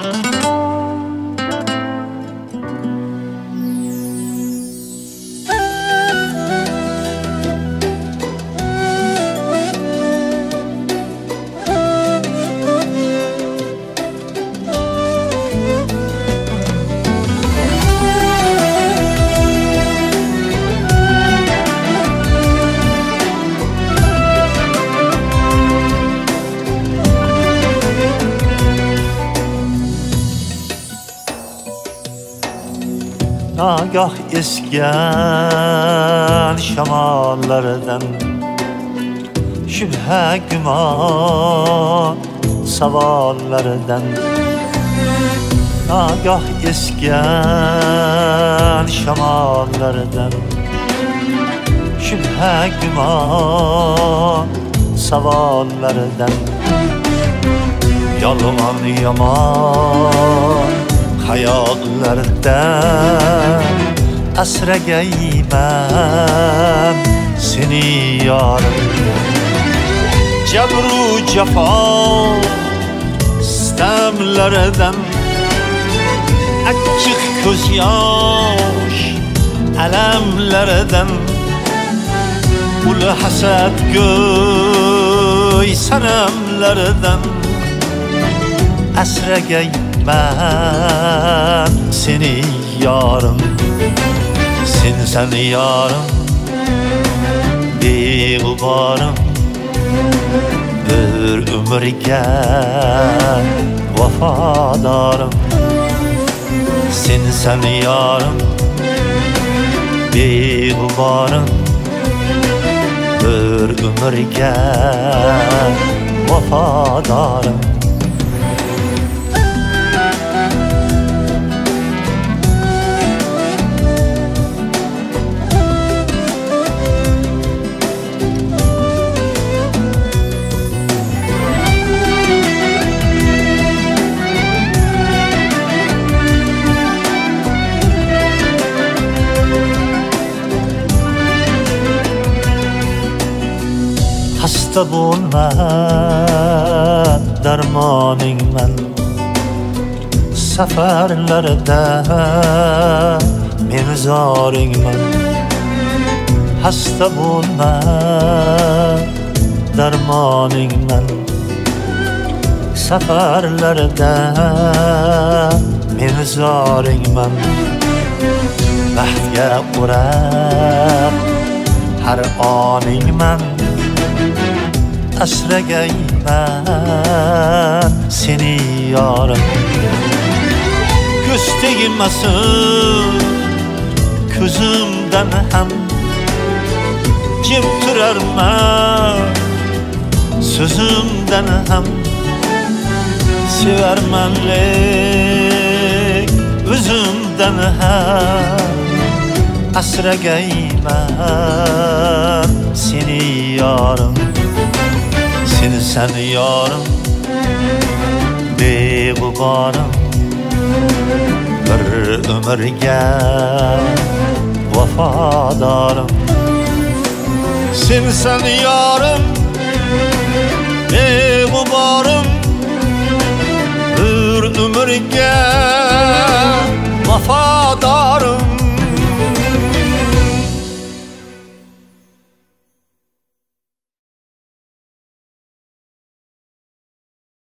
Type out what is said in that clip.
Nagah esgan şamallardan şübhe güman savallardan Nagah esgan şamallardan şübhe güman savallardan Yalman yaman hayallardan asragayman seni yarım Cebru cefa istemlerden açık göz yaş elemlerden Ul hased göy senemlerden asragayman seni yarım sen yarım beğubarım bir ömürge vafadarım sen yarım beğubarım bir ömürge vafadarım Hasta bulma darmoning men Safarlarda men zoringman Hasta bulma darmoning men Safarlarda men zoringman Baxtga urab har oningman asragayman seni yarım Göz tegilmesin közümden hem Jim turarman sözümden hem Severmenlik özümden hem asragayman seni yarım sen yarım beğubarım bir ömürge vafadarım sen yarım beğubarım bir ömürge vafadarım